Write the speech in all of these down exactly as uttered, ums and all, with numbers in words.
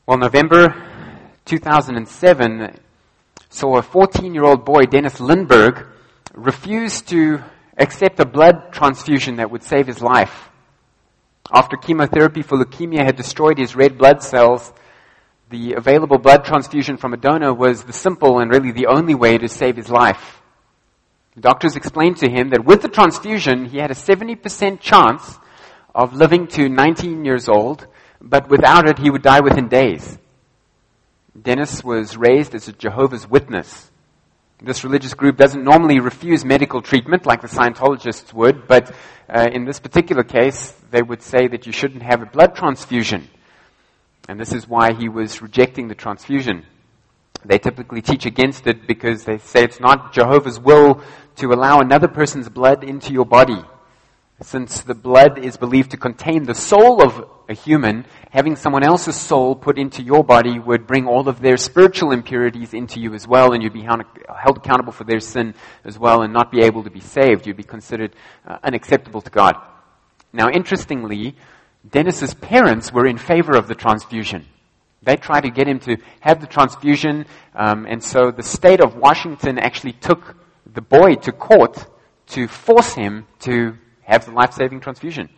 Well, November two thousand seven saw a fourteen-year-old boy, Dennis Lindbergh, refuse to accept a blood transfusion that would save his life. After chemotherapy for leukemia had destroyed his red blood cells, the available blood transfusion from a donor was the simple and really the only way to save his life. Doctors explained to him that with the transfusion, he had a seventy percent chance of living to nineteen years old, but without it, he would die within days. Dennis was raised as a Jehovah's Witness. This religious group doesn't normally refuse medical treatment like the Scientologists would, but uh, in this particular case, they would say that you shouldn't have a blood transfusion. And this is why he was rejecting the transfusion. They typically teach against it because they say it's not Jehovah's will to allow another person's blood into your body. Since the blood is believed to contain the soul of a human, having someone else's soul put into your body would bring all of their spiritual impurities into you as well, and you'd be held accountable for their sin as well and not be able to be saved. You'd be considered uh, unacceptable to God. Now, interestingly, Dennis's parents were in favor of the transfusion. They tried to get him to have the transfusion, um, and so the state of Washington actually took the boy to court to force him to have the life-saving transfusion.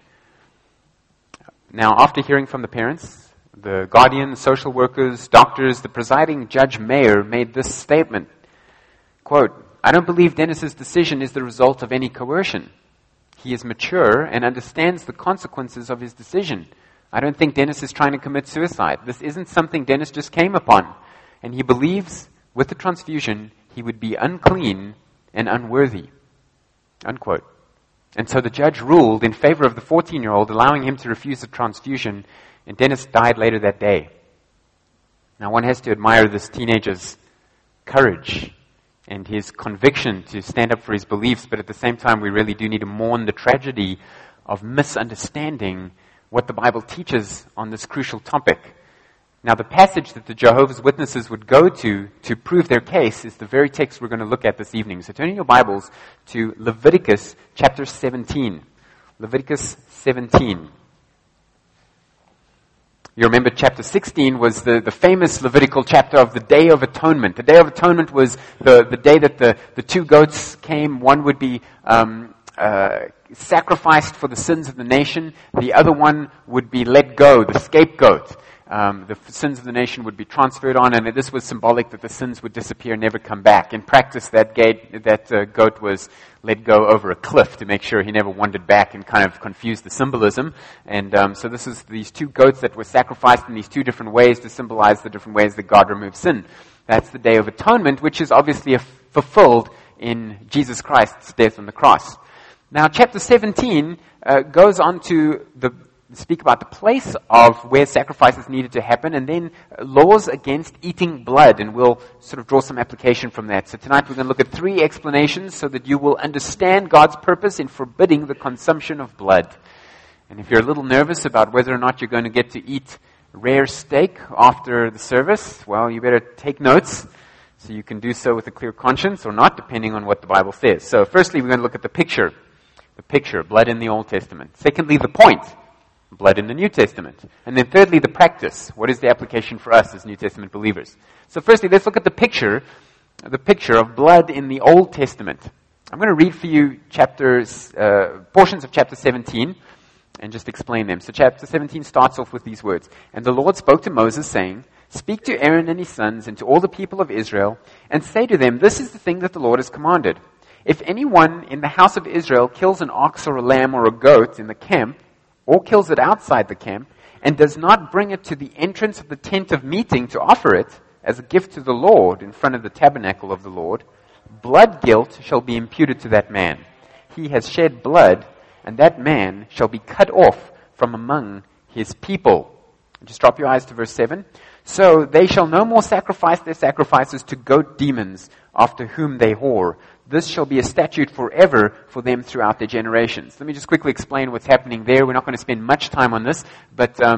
Now, after hearing from the parents, the guardians, social workers, doctors, the presiding judge mayor made this statement, quote, "I don't believe Dennis's decision is the result of any coercion. He is mature and understands the consequences of his decision. I don't think Dennis is trying to commit suicide. This isn't something Dennis just came upon. And he believes with the transfusion, he would be unclean and unworthy." Unquote. And so the judge ruled in favor of the fourteen-year-old, allowing him to refuse the transfusion, and Dennis died later that day. Now, one has to admire this teenager's courage and his conviction to stand up for his beliefs, but at the same time, we really do need to mourn the tragedy of misunderstanding what the Bible teaches on this crucial topic. Now, the passage that the Jehovah's Witnesses would go to to prove their case is the very text we're going to look at this evening. So turn in your Bibles to Leviticus chapter seventeen. Leviticus seventeen. You remember chapter sixteen was the, the famous Levitical chapter of the Day of Atonement. The Day of Atonement was the, the day that the, the two goats came. One would be um, uh, sacrificed for the sins of the nation. The other one would be let go, the scapegoat. Um, the sins of the nation would be transferred on, and this was symbolic that the sins would disappear and never come back. In practice, that, gate, that uh, goat was let go over a cliff to make sure he never wandered back and kind of confused the symbolism. And um, so this is these two goats that were sacrificed in these two different ways to symbolize the different ways that God removes sin. That's the Day of Atonement, which is obviously a f- fulfilled in Jesus Christ's death on the cross. Now, chapter seventeen uh, goes on to the speak about the place of where sacrifices needed to happen, and then laws against eating blood, and we'll sort of draw some application from that. So tonight we're going to look at three explanations so that you will understand God's purpose in forbidding the consumption of blood. And if you're a little nervous about whether or not you're going to get to eat rare steak after the service, well, you better take notes so you can do so with a clear conscience or not, depending on what the Bible says. So firstly, we're going to look at the picture. The picture, blood in the Old Testament. Secondly, the point. Blood in the New Testament. And then thirdly, the practice. What is the application for us as New Testament believers? So firstly, let's look at the picture, the picture of blood in the Old Testament. I'm going to read for you chapters, uh, portions of chapter seventeen and just explain them. So chapter seventeen starts off with these words. "And the Lord spoke to Moses, saying, Speak to Aaron and his sons and to all the people of Israel, and say to them, This is the thing that the Lord has commanded. If anyone in the house of Israel kills an ox or a lamb or a goat in the camp, or kills it outside the camp, and does not bring it to the entrance of the tent of meeting to offer it as a gift to the Lord in front of the tabernacle of the Lord, blood guilt shall be imputed to that man. He has shed blood, and that man shall be cut off from among his people." Just drop your eyes to verse seven. "So they shall no more sacrifice their sacrifices to goat demons after whom they whore. This shall be a statute forever for them throughout their generations." Let me just quickly explain what's happening there. We're not going to spend much time on this, but um,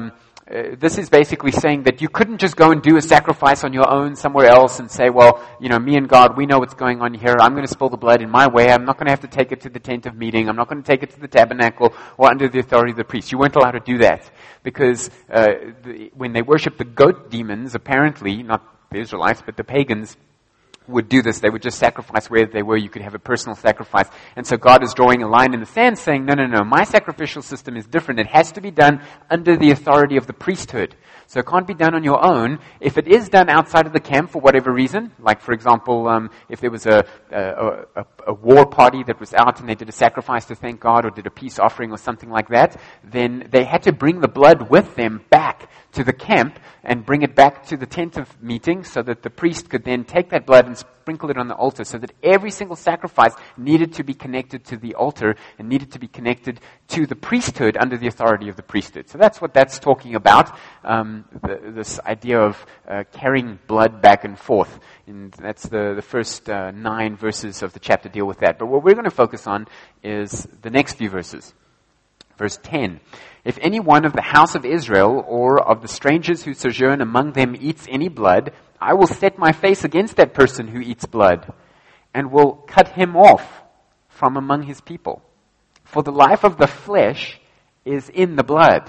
Uh, this is basically saying that you couldn't just go and do a sacrifice on your own somewhere else and say, well, you know, me and God, we know what's going on here. I'm going to spill the blood in my way. I'm not going to have to take it to the tent of meeting. I'm not going to take it to the tabernacle or under the authority of the priest. You weren't allowed to do that because uh, the, when they worshiped the goat demons, apparently, not the Israelites, but the pagans, would do this. They would just sacrifice wherever they were. You could have a personal sacrifice. And so God is drawing a line in the sand saying, no, no, no, my sacrificial system is different. It has to be done under the authority of the priesthood. So it can't be done on your own. If it is done outside of the camp for whatever reason, like for example, um, if there was a, a, a, a war party that was out and they did a sacrifice to thank God or did a peace offering or something like that, then they had to bring the blood with them back to the camp and bring it back to the tent of meeting so that the priest could then take that blood and sprinkle it on the altar, so that every single sacrifice needed to be connected to the altar and needed to be connected to the priesthood under the authority of the priesthood. So that's what that's talking about, um, the, this idea of uh, carrying blood back and forth. And that's the, the first uh, nine verses of the chapter deal with that. But what we're going to focus on is the next few verses. Verse ten. If any one of the house of Israel or of the strangers who sojourn among them eats any blood, I will set my face against that person who eats blood and will cut him off from among his people. For the life of the flesh is in the blood,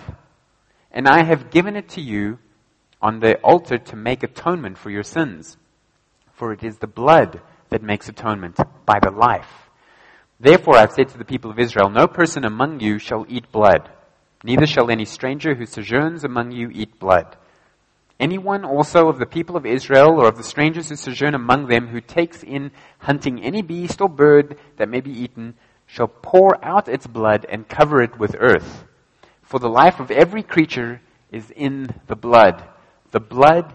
and I have given it to you on the altar to make atonement for your sins. For it is the blood that makes atonement by the life. Therefore I've said to the people of Israel, no person among you shall eat blood, neither shall any stranger who sojourns among you eat blood. Anyone also of the people of Israel or of the strangers who sojourn among them who takes in hunting any beast or bird that may be eaten shall pour out its blood and cover it with earth. For the life of every creature is in the blood. The blood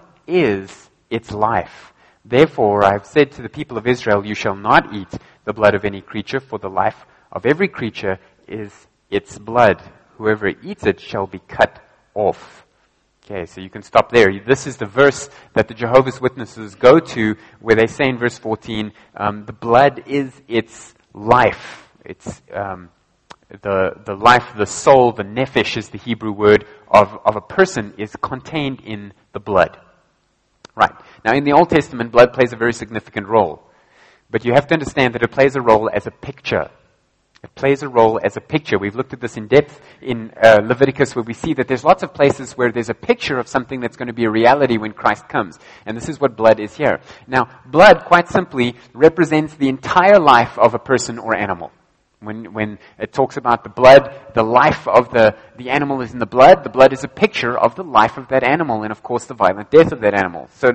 is its life. Therefore I have said to the people of Israel, you shall not eat the blood of any creature, for the life of every creature is its blood. Whoever eats it shall be cut off. Okay, so you can stop there. This is the verse that the Jehovah's Witnesses go to where they say in verse fourteen, um, the blood is its life. It's um, the the life, the soul, the nephesh is the Hebrew word of, of a person is contained in the blood. Right. Now in the Old Testament, blood plays a very significant role. But you have to understand that it plays a role as a picture. It plays a role as a picture. We've looked at this in depth in uh, Leviticus, where we see that there's lots of places where there's a picture of something that's going to be a reality when Christ comes. And this is what blood is here. Now, blood, quite simply, represents the entire life of a person or animal. When when it talks about the blood, the life of the, the animal is in the blood. The blood is a picture of the life of that animal and, of course, the violent death of that animal. So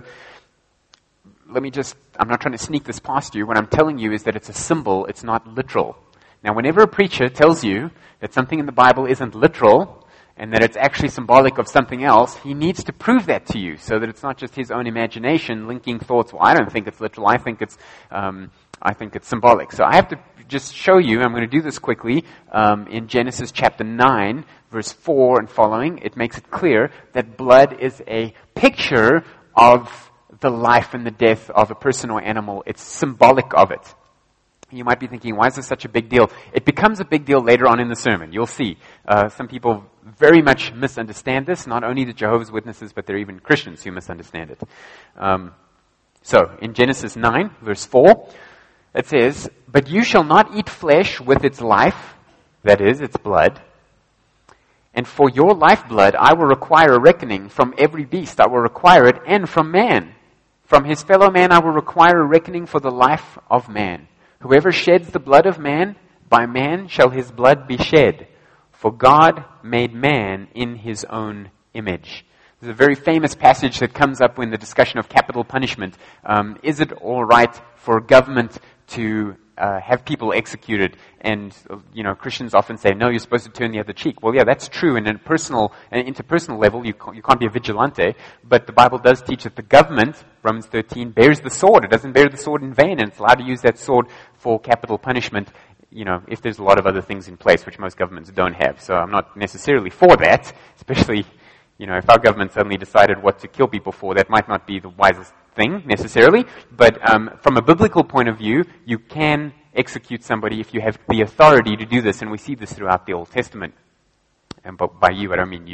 let me just, I'm not trying to sneak this past you. What I'm telling you is that it's a symbol. It's not literal. Now, whenever a preacher tells you that something in the Bible isn't literal and that it's actually symbolic of something else, he needs to prove that to you so that it's not just his own imagination linking thoughts. Well, I don't think it's literal. I think it's, um, I think it's symbolic. So I have to just show you, I'm going to do this quickly, um, in Genesis chapter nine, verse four and following. It makes it clear that blood is a picture of the life and the death of a person or animal. It's symbolic of it. You might be thinking, why is this such a big deal? It becomes a big deal later on in the sermon. You'll see. Uh, some people very much misunderstand this, not only the Jehovah's Witnesses, but there are even Christians who misunderstand it. Um, so, in Genesis nine, verse four, it says, but you shall not eat flesh with its life, that is, its blood. And for your lifeblood I will require a reckoning. From every beast I will require it, and from man. From his fellow man I will require a reckoning for the life of man. Whoever sheds the blood of man, by man shall his blood be shed. For God made man in his own image. There's a very famous passage that comes up when the discussion of capital punishment. Um, is it all right for government to uh, have people executed? And, you know, Christians often say, no, you're supposed to turn the other cheek. Well, yeah, that's true. And in a personal, an interpersonal level, you can't, you can't be a vigilante. But the Bible does teach that the government, Romans thirteen, bears the sword. It doesn't bear the sword in vain, and it's allowed to use that sword for capital punishment, you know, if there's a lot of other things in place, which most governments don't have. So I'm not necessarily for that, especially, you know, if our government suddenly decided what to kill people for, that might not be the wisest thing necessarily. But um, from a biblical point of view, you can execute somebody if you have the authority to do this, and we see this throughout the Old Testament. And by you, I don't mean you.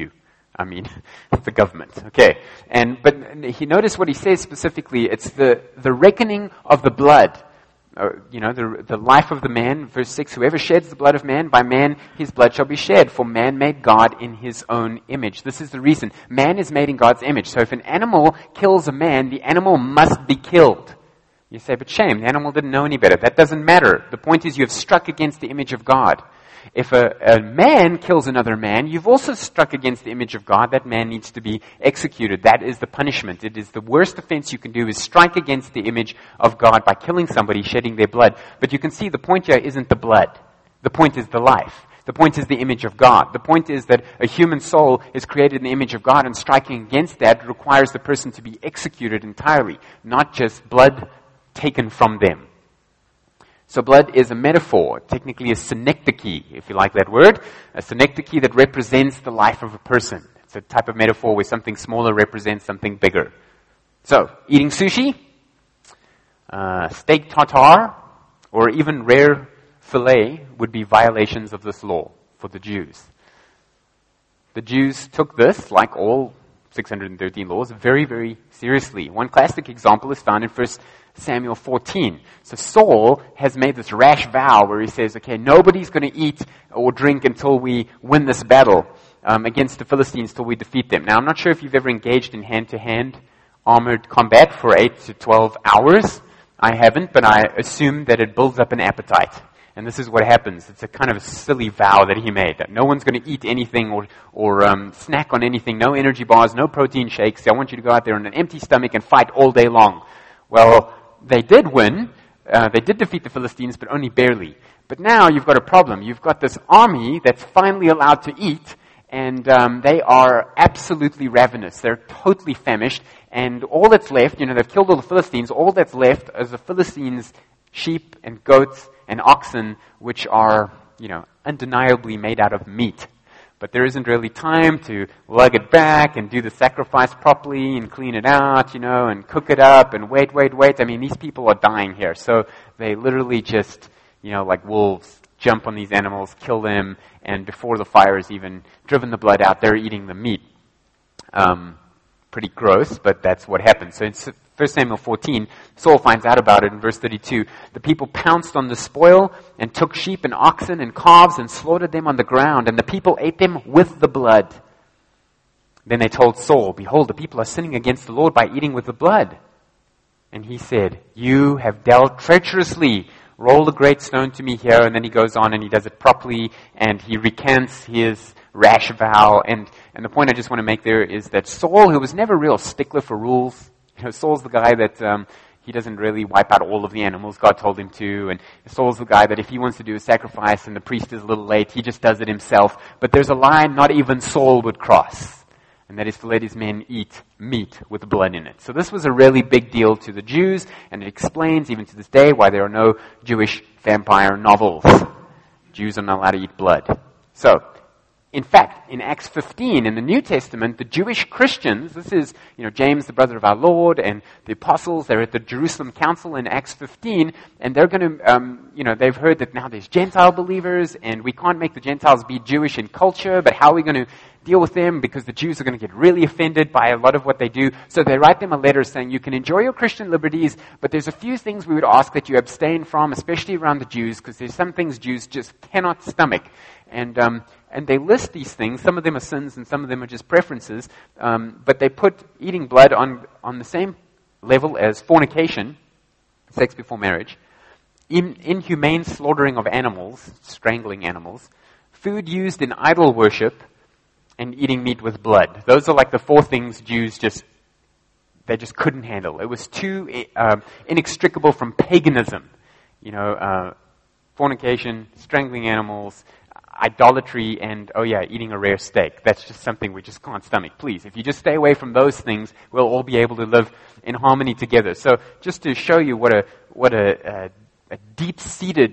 I mean, the government. Okay. And, but he noticed what he says specifically. It's the, the reckoning of the blood. Uh, you know, the, the life of the man, verse six, whoever sheds the blood of man, by man his blood shall be shed, for man made God in his own image. This is the reason. Man is made in God's image. So if an animal kills a man, the animal must be killed. You say, but shame, the animal didn't know any better. That doesn't matter. The point is you have struck against the image of God. If a, a man kills another man, you've also struck against the image of God. That man needs to be executed. That is the punishment. It is the worst offense you can do, is strike against the image of God by killing somebody, shedding their blood. But you can see the point here isn't the blood. The point is the life. The point is the image of God. The point is that a human soul is created in the image of God, and striking against that requires the person to be executed entirely, not just blood taken from them. So blood is a metaphor, technically a synecdoche, if you like that word, a synecdoche that represents the life of a person. It's a type of metaphor where something smaller represents something bigger. So, eating sushi, uh, steak tartare, or even rare filet would be violations of this law for the Jews. The Jews took this, like all six hundred thirteen laws, very, very seriously. One classic example is found in First Samuel fourteen. So Saul has made this rash vow where he says, okay, nobody's going to eat or drink until we win this battle um, against the Philistines, till we defeat them. Now, I'm not sure if you've ever engaged in hand-to-hand armored combat for eight to twelve hours. I haven't, but I assume that it builds up an appetite. And this is what happens. It's a kind of a silly vow that he made, that no one's going to eat anything or, or um, snack on anything, no energy bars, no protein shakes. I want you to go out there on an empty stomach and fight all day long. Well, they did win. Uh, they did defeat the Philistines, but only barely. But now you've got a problem. You've got this army that's finally allowed to eat, and um, they are absolutely ravenous. They're totally famished, and all that's left, you know, they've killed all the Philistines, all that's left is the Philistines' sheep and goats and oxen, which are, you know, undeniably made out of meat. But there isn't really time to lug it back and do the sacrifice properly and clean it out, you know, and cook it up and wait, wait, wait. I mean, these people are dying here. So they literally just, you know, like wolves, jump on these animals, kill them, and before the fire has even driven the blood out, they're eating the meat. Um, pretty gross, but that's what happens. So it's First Samuel fourteen, Saul finds out about it in verse thirty-two. The people pounced on the spoil and took sheep and oxen and calves and slaughtered them on the ground, and the people ate them with the blood. Then they told Saul, behold, the people are sinning against the Lord by eating with the blood. And he said, you have dealt treacherously. Roll the great stone to me here. And then he goes on and he does it properly, and he recants his rash vow. And, and the point I just want to make there is that Saul, who was never a real stickler for rules, you know, Saul's the guy that um, he doesn't really wipe out all of the animals God told him to. And Saul's the guy that if he wants to do a sacrifice and the priest is a little late, he just does it himself. But there's a line not even Saul would cross. And that is to let his men eat meat with blood in it. So this was a really big deal to the Jews, and it explains, even to this day, why there are no Jewish vampire novels. Jews are not allowed to eat blood. So, in fact, in Acts fifteen, in the New Testament, the Jewish Christians, this is, you know, James, the brother of our Lord, and the apostles, they're at the Jerusalem Council in Acts fifteen, and they're going to, um, you know, they've heard that now there's Gentile believers, and we can't make the Gentiles be Jewish in culture, but how are we going to deal with them? Because the Jews are going to get really offended by a lot of what they do. So they write them a letter saying, you can enjoy your Christian liberties, but there's a few things we would ask that you abstain from, especially around the Jews, because there's some things Jews just cannot stomach. And um, and they list these things. Some of them are sins and some of them are just preferences. Um, but they put eating blood on, on the same level as fornication, sex before marriage, in, inhumane slaughtering of animals, strangling animals, food used in idol worship, and eating meat with blood. Those are like the four things Jews just, they just couldn't handle. It was too uh, inextricable from paganism. You know, uh, fornication, strangling animals, idolatry, and, oh yeah, eating a rare steak. That's just something we just can't stomach. Please, if you just stay away from those things, we'll all be able to live in harmony together. So just to show you what a, what a, a, a deep-seated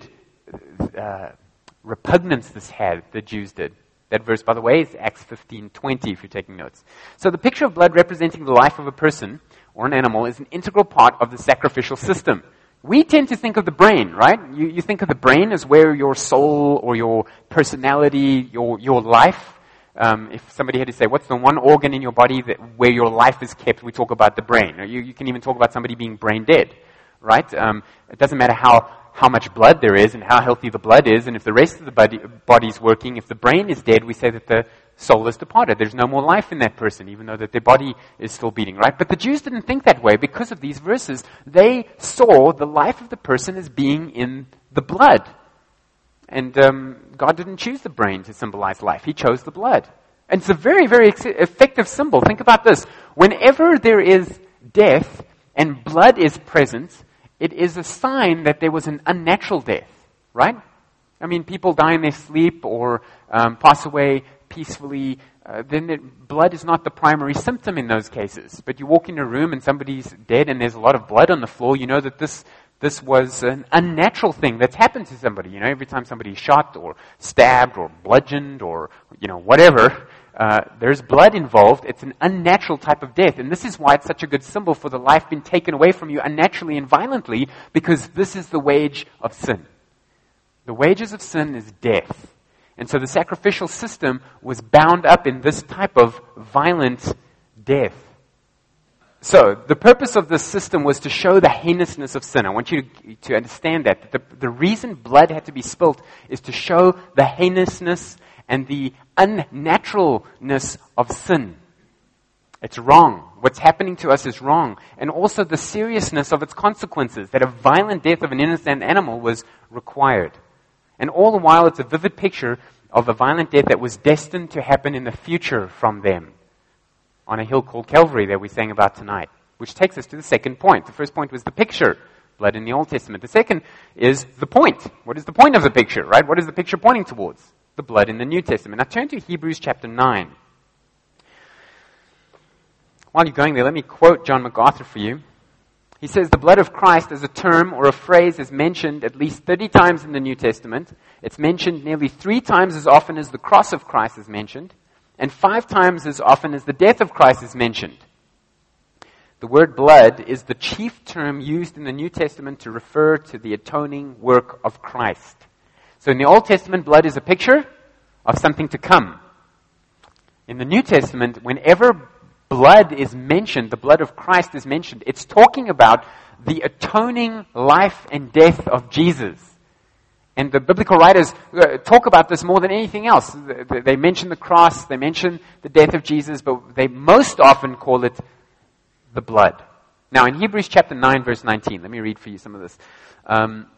uh, repugnance this had, the Jews did. That verse, by the way, is Acts fifteen twenty, if you're taking notes. So the picture of blood representing the life of a person or an animal is an integral part of the sacrificial system. We tend to think of the brain, right? You, you think of the brain as where your soul or your personality, your, your life um, if somebody had to say, what's the one organ in your body that, where your life is kept, we talk about the brain. Or you, you can even talk about somebody being brain dead, right? Um, it doesn't matter how, how much blood there is and how healthy the blood is, and if the rest of the body, body's working, if the brain is dead, we say that the soul is departed. There's no more life in that person, even though that their body is still beating, right? But the Jews didn't think that way because of these verses. They saw the life of the person as being in the blood. And um, God didn't choose the brain to symbolize life. He chose the blood. And it's a very, very ex- effective symbol. Think about this. Whenever there is death and blood is present, it is a sign that there was an unnatural death, right? I mean, people die in their sleep or um, pass away peacefully, uh, then it, blood is not the primary symptom in those cases. But you walk in a room and somebody's dead and there's a lot of blood on the floor, you know that this this was an unnatural thing that's happened to somebody. You know, every time somebody's shot or stabbed or bludgeoned or, you know, whatever, uh, there's blood involved. It's an unnatural type of death. And this is why it's such a good symbol for the life being taken away from you unnaturally and violently, because this is the wage of sin. The wages of sin is death. And so the sacrificial system was bound up in this type of violent death. So the purpose of this system was to show the heinousness of sin. I want you to, to understand that. The, the reason blood had to be spilt is to show the heinousness and the unnaturalness of sin. It's wrong. What's happening to us is wrong. And also the seriousness of its consequences, that a violent death of an innocent animal was required. And all the while, it's a vivid picture of a violent death that was destined to happen in the future from them on a hill called Calvary that we sang about tonight, which takes us to the second point. The first point was the picture, blood in the Old Testament. The second is the point. What is the point of the picture, right? What is the picture pointing towards? The blood in the New Testament. Now turn to Hebrews chapter nine. While you're going there, let me quote John MacArthur for you. He says, the blood of Christ as a term or a phrase is mentioned at least thirty times in the New Testament. It's mentioned nearly three times as often as the cross of Christ is mentioned, and five times as often as the death of Christ is mentioned. The word blood is the chief term used in the New Testament to refer to the atoning work of Christ. So in the Old Testament, blood is a picture of something to come. In the New Testament, whenever blood is mentioned, the blood of Christ is mentioned, it's talking about the atoning life and death of Jesus. And the biblical writers uh, talk about this more than anything else. They, they mention the cross, they mention the death of Jesus, but they most often call it the blood. Now in Hebrews chapter nine, verse nineteen, let me read for you some of this. Um,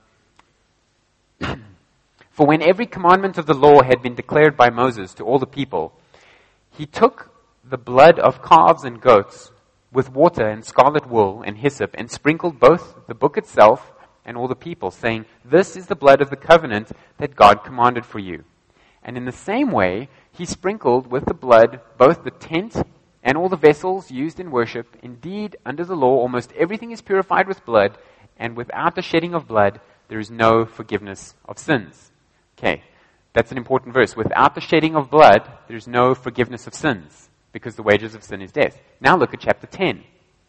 For when every commandment of the law had been declared by Moses to all the people, he took the blood of calves and goats with water and scarlet wool and hyssop and sprinkled both the book itself and all the people, saying, this is the blood of the covenant that God commanded for you. And in the same way, he sprinkled with the blood both the tent and all the vessels used in worship. Indeed, under the law, almost everything is purified with blood, and without the shedding of blood, there is no forgiveness of sins. Okay, that's an important verse. Without the shedding of blood, there is no forgiveness of sins, because the wages of sin is death. Now look at chapter ten.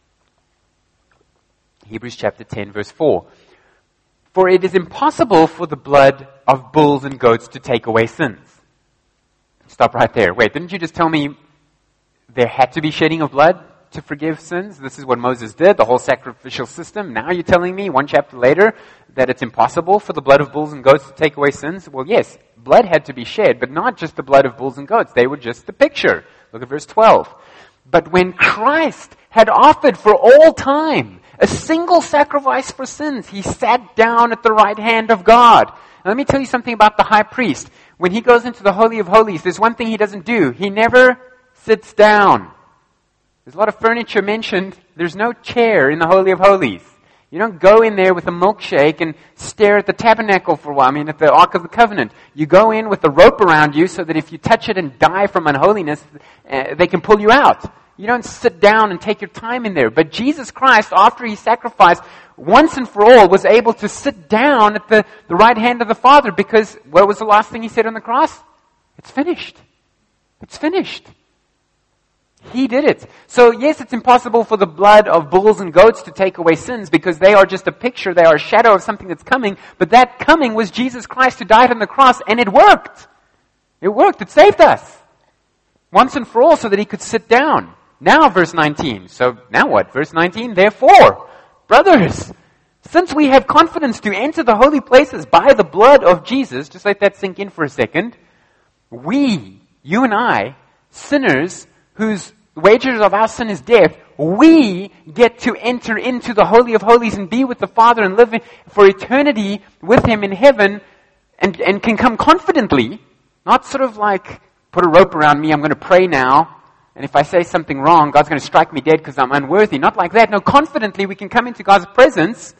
Hebrews chapter ten, verse four. For it is impossible for the blood of bulls and goats to take away sins. Stop right there. Wait, didn't you just tell me there had to be shedding of blood to forgive sins? This is what Moses did, the whole sacrificial system. Now you're telling me, one chapter later, that it's impossible for the blood of bulls and goats to take away sins? Well, yes, blood had to be shed, but not just the blood of bulls and goats. They were just the picture. Look at verse twelve. But when Christ had offered for all time a single sacrifice for sins, he sat down at the right hand of God. Now, let me tell you something about the high priest. When he goes into the Holy of Holies, there's one thing he doesn't do. He never sits down. There's a lot of furniture mentioned. There's no chair in the Holy of Holies. You don't go in there with a milkshake and stare at the tabernacle for a while. I mean, at the Ark of the Covenant. You go in with a rope around you so that if you touch it and die from unholiness, uh, they can pull you out. You don't sit down and take your time in there. But Jesus Christ, after he sacrificed once and for all, was able to sit down at the, the right hand of the Father, because what was the last thing he said on the cross? It's finished. It's finished. He did it. So yes, it's impossible for the blood of bulls and goats to take away sins, because they are just a picture, they are a shadow of something that's coming. But that coming was Jesus Christ who died on the cross, and it worked. It worked. It saved us. once and for all so that he could sit down. Now, verse nineteen. So now what? Verse nineteen, therefore, brothers, since we have confidence to enter the holy places by the blood of Jesus, just let that sink in for a second, we, you and I, sinners whose wages of our sin is death, we get to enter into the Holy of Holies and be with the Father and live for eternity with Him in heaven and, and can come confidently, not sort of like, put a rope around me, I'm going to pray now, and if I say something wrong, God's going to strike me dead because I'm unworthy. Not like that. No, confidently we can come into God's presence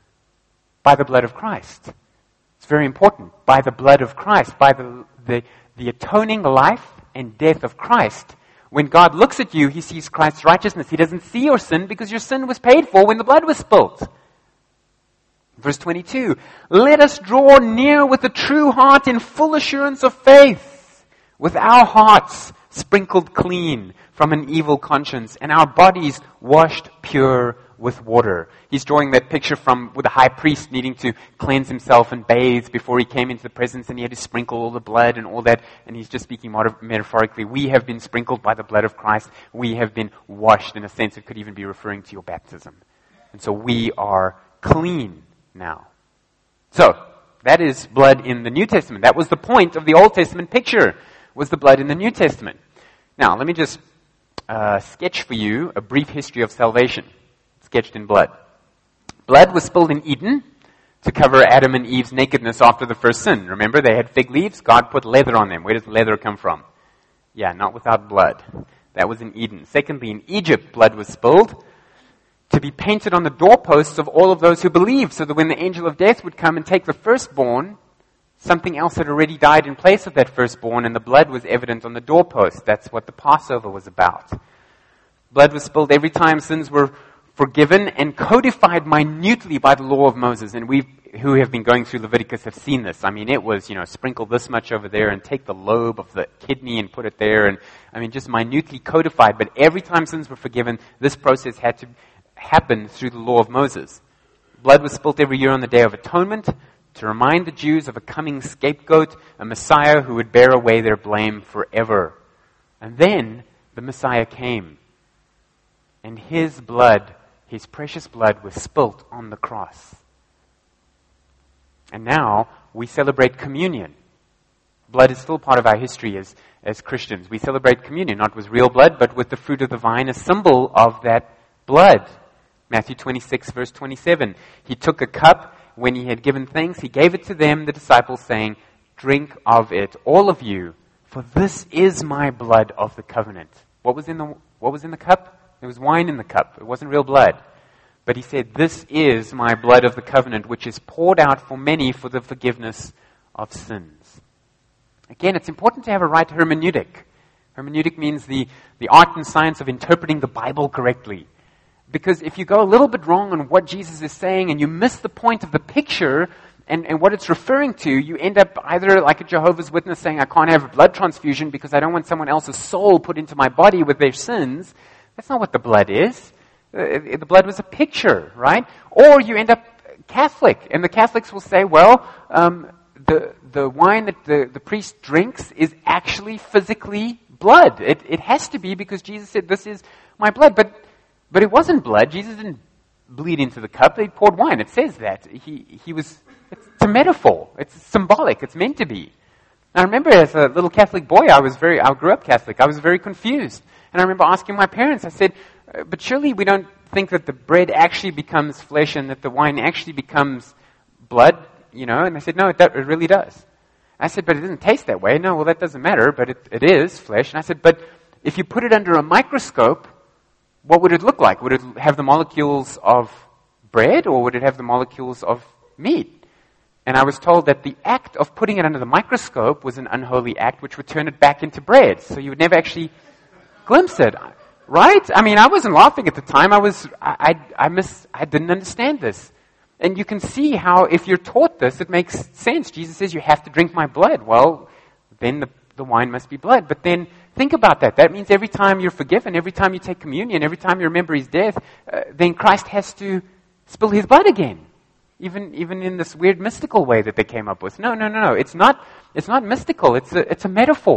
by the blood of Christ. It's very important. By the blood of Christ, by the, the, the atoning life and death of Christ. When God looks at you, He sees Christ's righteousness. He doesn't see your sin because your sin was paid for when the blood was spilt. Verse twenty-two, let us draw near with a true heart in full assurance of faith, with our hearts sprinkled clean from an evil conscience and our bodies washed pure with water. He's drawing that picture from with the high priest needing to cleanse himself and bathe before he came into the presence, and he had to sprinkle all the blood and all that, and he's just speaking metaphorically. We have been sprinkled by the blood of Christ. We have been washed. In a sense, it could even be referring to your baptism. And so we are clean now. So, that is blood in the New Testament. That was the point of the Old Testament picture, was the blood in the New Testament. Now, let me just uh, sketch for you a brief history of salvation, sketched in blood. Blood was spilled in Eden to cover Adam and Eve's nakedness after the first sin. Remember, they had fig leaves. God put leather on them. Where does leather come from? Yeah, not without blood. That was in Eden. Secondly, in Egypt, blood was spilled to be painted on the doorposts of all of those who believed, so that when the angel of death would come and take the firstborn, something else had already died in place of that firstborn, and the blood was evident on the doorpost. That's what the Passover was about. Blood was spilled every time sins were forgiven and codified minutely by the law of Moses. And we who have been going through Leviticus have seen this. I mean, it was, you know, sprinkle this much over there and take the lobe of the kidney and put it there. And I mean, just minutely codified. But every time sins were forgiven, this process had to happen through the law of Moses. Blood was spilt every year on the Day of Atonement to remind the Jews of a coming scapegoat, a Messiah who would bear away their blame forever. And then the Messiah came. And His blood, His precious blood, was spilt on the cross. And now we celebrate communion. Blood is still part of our history as, as Christians. We celebrate communion, not with real blood, but with the fruit of the vine, a symbol of that blood. Matthew twenty-six, verse twenty-seven. He took a cup. When He had given thanks, He gave it to them, the disciples, saying, drink of it, all of you, for this is my blood of the covenant. What was in the, what was in the cup? There was wine in the cup. It wasn't real blood. But He said, this is my blood of the covenant, which is poured out for many for the forgiveness of sins. Again, it's important to have a right hermeneutic. Hermeneutic means the, the art and science of interpreting the Bible correctly. Because if you go a little bit wrong on what Jesus is saying and you miss the point of the picture and, and what it's referring to, you end up either like a Jehovah's Witness saying, I can't have a blood transfusion because I don't want someone else's soul put into my body with their sins. That's not what the blood is. Uh, the blood was a picture, right? Or you end up Catholic, and the Catholics will say, well, um, the the wine that the, the priest drinks is actually physically blood. It it has to be because Jesus said, this is my blood. But But it wasn't blood. Jesus didn't bleed into the cup. They poured wine. It says that. He he was, it's a metaphor. It's symbolic. It's meant to be. And I remember as a little Catholic boy, I was very, I grew up Catholic. I was very confused. And I remember asking my parents, I said, but surely we don't think that the bread actually becomes flesh and that the wine actually becomes blood, you know? And they said, no, it, it really does. I said, but it doesn't taste that way. No, well, that doesn't matter, but it, it is flesh. And I said, but if you put it under a microscope, what would it look like? Would it have the molecules of bread or would it have the molecules of meat? And I was told that the act of putting it under the microscope was an unholy act which would turn it back into bread. So you would never actually glimpse it. Right? I mean, I wasn't laughing at the time. I was, I, I, I miss, I didn't understand this. And you can see how if you're taught this, it makes sense. Jesus says you have to drink my blood. Well, then the, the wine must be blood. But then think about that. That means every time you're forgiven, every time you take communion, every time you remember His death, uh, then Christ has to spill His blood again. Even even in this weird mystical way that they came up with. No, no, no, no. It's not, it's not mystical. It's a, it's a metaphor.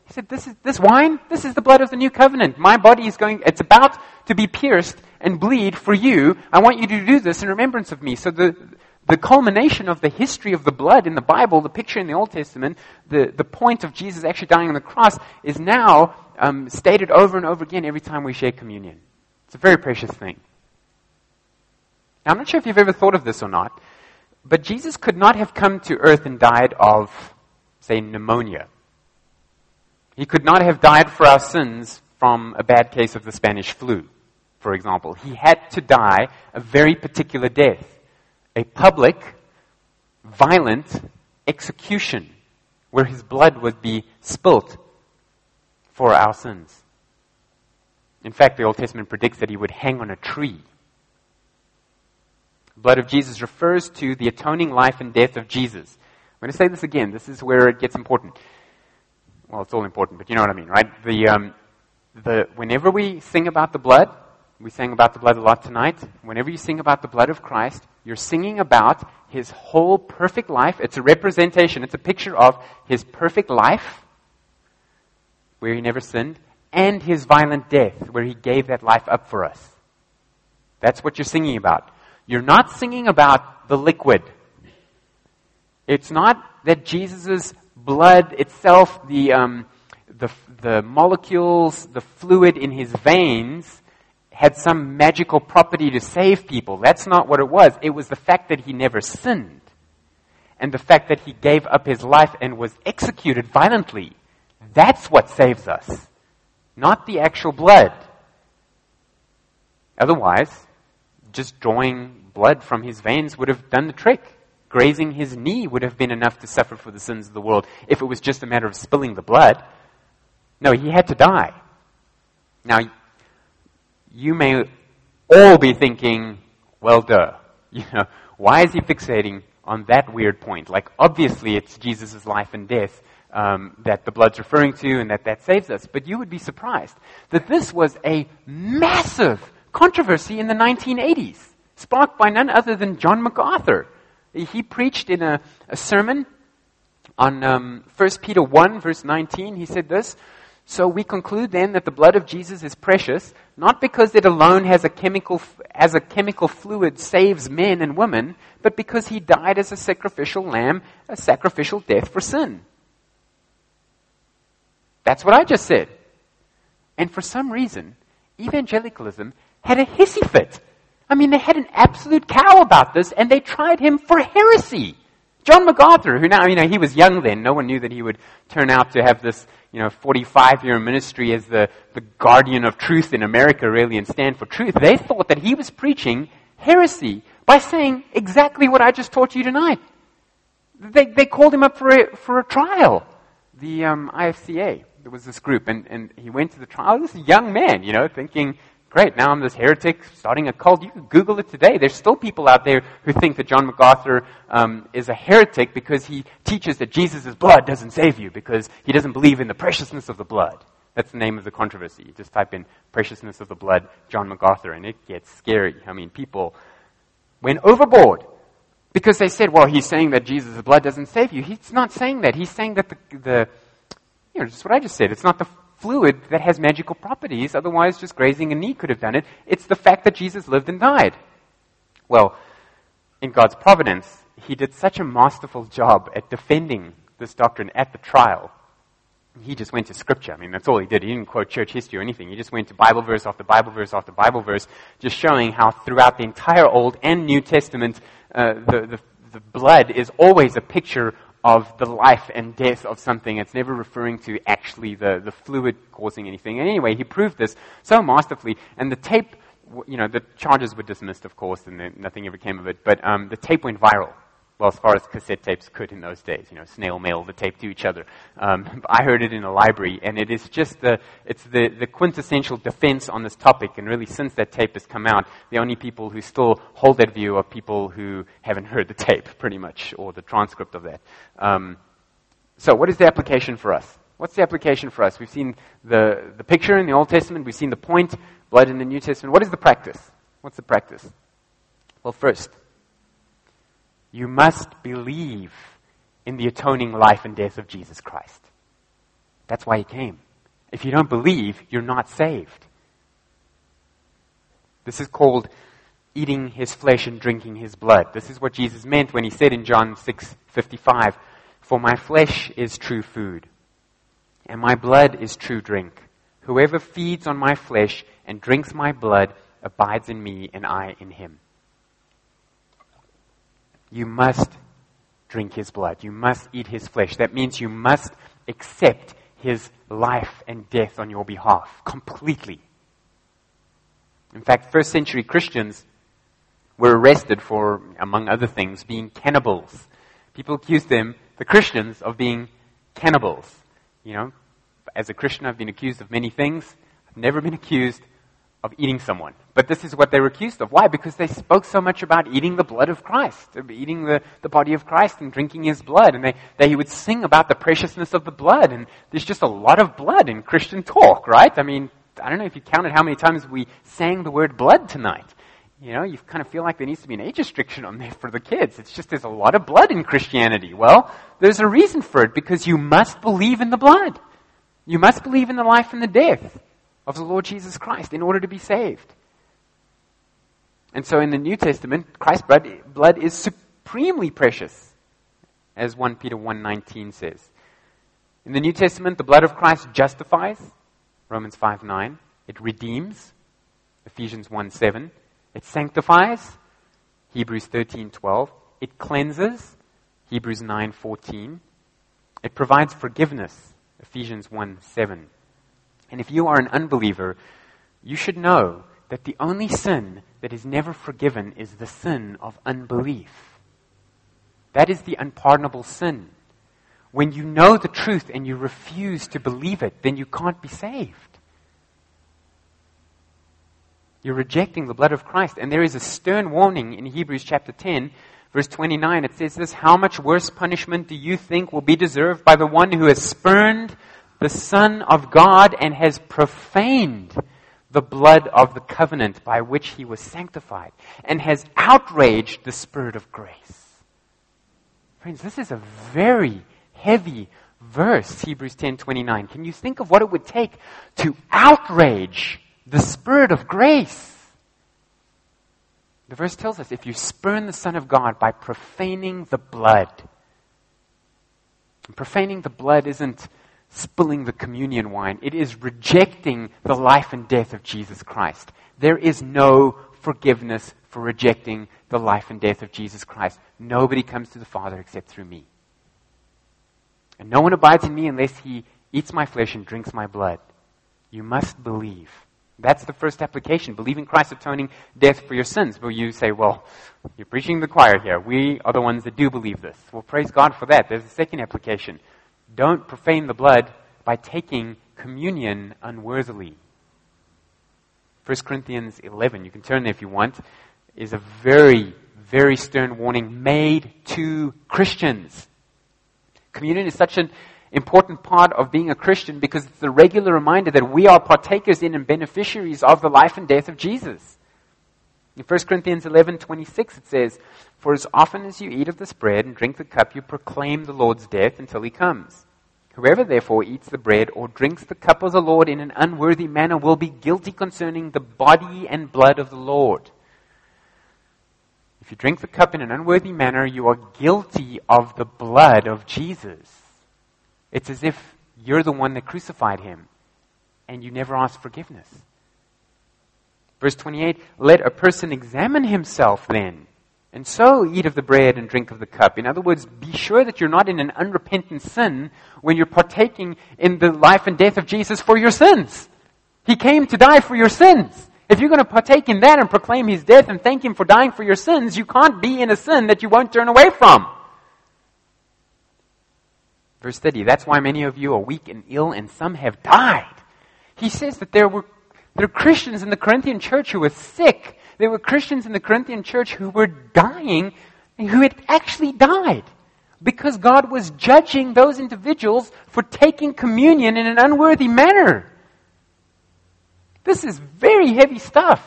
He said, this is this wine, this is the blood of the new covenant. My body is going, it's about to be pierced and bleed for you. I want you to do this in remembrance of me. So the the culmination of the history of the blood in the Bible, the picture in the Old Testament, the, the point of Jesus actually dying on the cross is now um, stated over and over again every time we share communion. It's a very precious thing. Now, I'm not sure if you've ever thought of this or not, but Jesus could not have come to earth and died of, say, pneumonia. He could not have died for our sins from a bad case of the Spanish flu, for example. He had to die a very particular death. A public, violent execution where his blood would be spilt for our sins. In fact, the Old Testament predicts that he would hang on a tree. The blood of Jesus refers to the atoning life and death of Jesus. I'm going to say this again. This is where it gets important. Well, it's all important, but you know what I mean, right? The um, the whenever we sing about the blood, we sang about the blood a lot tonight. Whenever you sing about the blood of Christ, you're singing about his whole perfect life. It's a representation, it's a picture of his perfect life, where he never sinned, and his violent death, where he gave that life up for us. That's what you're singing about. You're not singing about the liquid. It's not that Jesus' blood itself, the, um, the, the molecules, the fluid in his veins, had some magical property to save people. That's not what it was. It was the fact that he never sinned. And the fact that he gave up his life and was executed violently. That's what saves us. Not the actual blood. Otherwise, just drawing blood from his veins would have done the trick. Grazing his knee would have been enough to suffer for the sins of the world if it was just a matter of spilling the blood. No, he had to die. Now, you may all be thinking, well, duh. You know, why is he fixating on that weird point? Like, obviously, it's Jesus' life and death um, that the blood's referring to and that that saves us. But you would be surprised that this was a massive controversy in the nineteen eighties, sparked by none other than John MacArthur. He preached in a, a sermon on um, First Peter one, verse nineteen. He said this, "So we conclude then that the blood of Jesus is precious, not because it alone has a chemical, as a chemical fluid saves men and women, but because he died as a sacrificial lamb, a sacrificial death for sin." That's what I just said. And for some reason, evangelicalism had a hissy fit. I mean, they had an absolute cow about this, and they tried him for heresy. John MacArthur, who now, you know, he was young then. No one knew that he would turn out to have this, you know, forty-five-year ministry as the, the guardian of truth in America, really, and stand for truth. They thought that he was preaching heresy by saying exactly what I just taught you tonight. They they called him up for a, for a trial. The um, I F C A, there was this group, and, and he went to the trial. This young man, you know, thinking, great, now I'm this heretic starting a cult. You can Google it today. There's still people out there who think that John MacArthur um, is a heretic because he teaches that Jesus' blood doesn't save you, because he doesn't believe in the preciousness of the blood. That's the name of the controversy. You just type in preciousness of the blood, John MacArthur, and it gets scary. I mean, people went overboard because they said, well, he's saying that Jesus' blood doesn't save you. He's not saying that. He's saying that the, the you know, just what I just said. It's not the fluid that has magical properties, otherwise just grazing a knee could have done it. It's the fact that Jesus lived and died. Well, in God's providence, he did such a masterful job at defending this doctrine at the trial. He just went to Scripture. I mean, that's all he did. He didn't quote church history or anything. He just went to Bible verse after Bible verse after Bible verse, just showing how throughout the entire Old and New Testament, uh, the, the, the blood is always a picture of the life and death of something. It's never referring to actually the, the fluid causing anything. And anyway, he proved this so masterfully. And the tape, you know, the charges were dismissed, of course, and then nothing ever came of it. But um, the tape went viral. Well, as far as cassette tapes could in those days, you know, snail mail the tape to each other. Um, I heard it in a library, and it is just the, it's the, the quintessential defense on this topic. And really, since that tape has come out, the only people who still hold that view are people who haven't heard the tape, pretty much, or the transcript of that. Um, so what is the application for us? What's the application for us? We've seen the, the picture in the Old Testament. We've seen the point, blood in the New Testament. What is the practice? What's the practice? Well, first, you must believe in the atoning life and death of Jesus Christ. That's why he came. If you don't believe, you're not saved. This is called eating his flesh and drinking his blood. This is what Jesus meant when he said in John six fifty-five, "For my flesh is true food, and my blood is true drink. Whoever feeds on my flesh and drinks my blood abides in me, and I in him." You must drink his blood. You must eat his flesh. That means you must accept his life and death on your behalf completely. In fact, first century Christians were arrested for, among other things, being cannibals. People accused them, the Christians, of being cannibals. You know, as a Christian, I've been accused of many things. I've never been accused of eating someone. But this is what they were accused of. Why? Because they spoke so much about eating the blood of Christ, eating the, the body of Christ and drinking his blood. And they, they would sing about the preciousness of the blood. And there's just a lot of blood in Christian talk, right? I mean, I don't know if you counted how many times we sang the word blood tonight. You know, you kind of feel like there needs to be an age restriction on there for the kids. It's just there's a lot of blood in Christianity. Well, there's a reason for it, because you must believe in the blood. You must believe in the life and the death of the Lord Jesus Christ in order to be saved. And so in the New Testament, Christ's blood, blood is supremely precious, as First Peter one nineteen says. In the New Testament, the blood of Christ justifies, Romans five nine. It redeems, Ephesians one seven. It sanctifies, Hebrews thirteen twelve. It cleanses, Hebrews nine fourteen. It provides forgiveness, Ephesians one seven. And if you are an unbeliever, you should know that the only sin that is never forgiven is the sin of unbelief. That is the unpardonable sin. When you know the truth and you refuse to believe it, then you can't be saved. You're rejecting the blood of Christ. And there is a stern warning in Hebrews chapter ten, verse twenty-nine. It says this, "How much worse punishment do you think will be deserved by the one who has spurned the Son of God and has profaned the blood of the covenant by which he was sanctified, and has outraged the Spirit of grace." Friends, this is a very heavy verse, Hebrews ten twenty-nine. Can you think of what it would take to outrage the Spirit of grace? The verse tells us, if you spurn the Son of God by profaning the blood. And profaning the blood isn't spilling the communion wine. It is rejecting the life and death of Jesus Christ. There is no forgiveness for rejecting the life and death of Jesus Christ. Nobody comes to the Father except through me. And no one abides in me unless he eats my flesh and drinks my blood. You must believe. That's the first application. Believe in Christ's atoning death for your sins. But you say, well, you're preaching the choir here. We are the ones that do believe this. Well, praise God for that. There's a second application. Don't profane the blood by taking communion unworthily. First Corinthians eleven, you can turn there if you want, is a very, very stern warning made to Christians. Communion is such an important part of being a Christian because it's a regular reminder that we are partakers in and beneficiaries of the life and death of Jesus. In First Corinthians eleven twenty-six it says, "For as often as you eat of this bread and drink the cup, you proclaim the Lord's death until he comes. Whoever therefore eats the bread or drinks the cup of the Lord in an unworthy manner will be guilty concerning the body and blood of the Lord." If you drink the cup in an unworthy manner, you are guilty of the blood of Jesus. It's as if you're the one that crucified him and you never asked forgiveness. Verse twenty-eight, "Let a person examine himself then, and so eat of the bread and drink of the cup." In other words, be sure that you're not in an unrepentant sin when you're partaking in the life and death of Jesus for your sins. He came to die for your sins. If you're going to partake in that and proclaim his death and thank him for dying for your sins, you can't be in a sin that you won't turn away from. Verse thirty, "That's why many of you are weak and ill, and some have died." He says that there were there were Christians in the Corinthian church who were sick. There were Christians in the Corinthian church who were dying and who had actually died because God was judging those individuals for taking communion in an unworthy manner. This is very heavy stuff.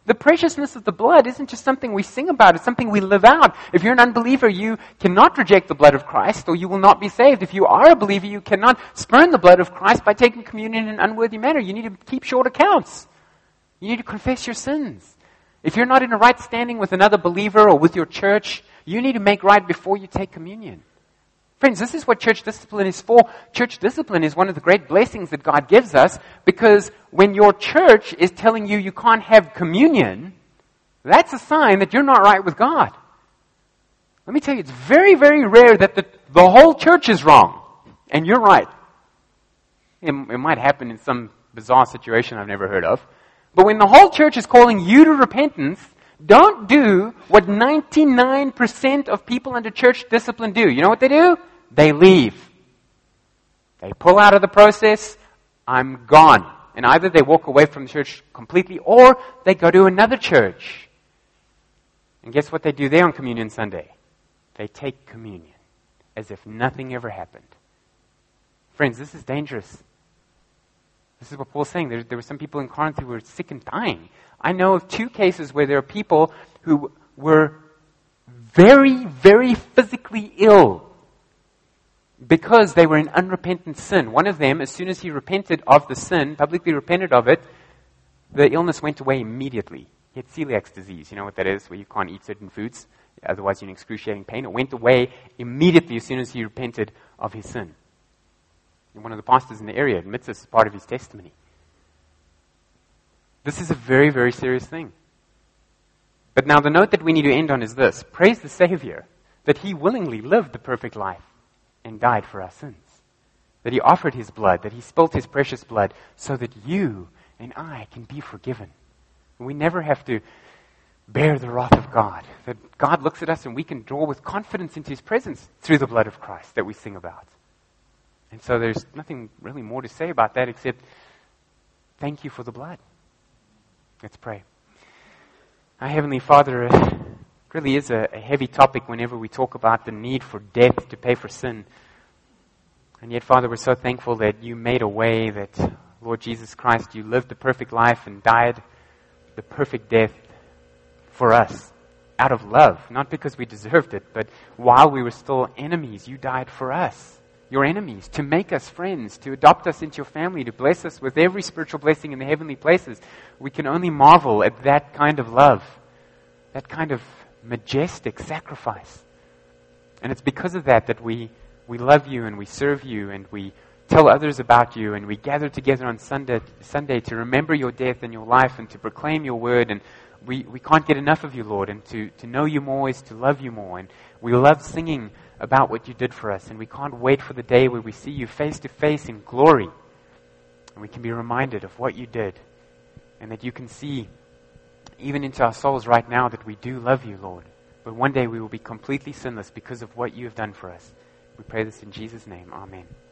The preciousness of the blood isn't just something we sing about, it's something we live out. If you're an unbeliever, you cannot reject the blood of Christ, or you will not be saved. If you are a believer, you cannot spurn the blood of Christ by taking communion in an unworthy manner. You need to keep short accounts. You need to confess your sins. If you're not in a right standing with another believer or with your church, you need to make right before you take communion. Friends, this is what church discipline is for. Church discipline is one of the great blessings that God gives us, because when your church is telling you you can't have communion, that's a sign that you're not right with God. Let me tell you, it's very, very rare that the, the whole church is wrong and you're right. It, it might happen in some bizarre situation I've never heard of. But when the whole church is calling you to repentance, don't do what ninety-nine percent of people under church discipline do. You know what they do? They leave. They pull out of the process. I'm gone. And either they walk away from the church completely, or they go to another church. And guess what they do there on Communion Sunday? They take communion as if nothing ever happened. Friends, this is dangerous. This is what Paul's saying. There, there were some people in Corinth who were sick and dying. I know of two cases where there are people who were very, very physically ill because they were in unrepentant sin. One of them, as soon as he repented of the sin, publicly repented of it, the illness went away immediately. He had celiac disease. You know what that is, where you can't eat certain foods, otherwise you're in excruciating pain. It went away immediately as soon as he repented of his sin. And one of the pastors in the area admits this as part of his testimony. This is a very, very serious thing. But now the note that we need to end on is this. Praise the Savior that He willingly lived the perfect life and died for our sins. That He offered His blood, that He spilt His precious blood so that you and I can be forgiven. We never have to bear the wrath of God. That God looks at us and we can draw with confidence into His presence through the blood of Christ that we sing about. And so there's nothing really more to say about that except thank you for the blood. Let's pray. Our Heavenly Father, it really is a, a heavy topic whenever we talk about the need for death to pay for sin. And yet, Father, we're so thankful that You made a way, that, Lord Jesus Christ, You lived the perfect life and died the perfect death for us out of love, not because we deserved it, but while we were still enemies, You died for us. Your enemies, to make us friends, to adopt us into Your family, to bless us with every spiritual blessing in the heavenly places. We can only marvel at that kind of love, that kind of majestic sacrifice. And it's because of that that we, we love You and we serve You and we tell others about You and we gather together on Sunday, Sunday to remember Your death and Your life and to proclaim Your word. And we, we can't get enough of You, Lord, and to, to know You more is to love You more. And we love singing about what You did for us, and we can't wait for the day where we see You face to face in glory, and we can be reminded of what You did, and that You can see even into our souls right now that we do love You, Lord, but one day we will be completely sinless because of what You have done for us. We pray this in Jesus' name. Amen.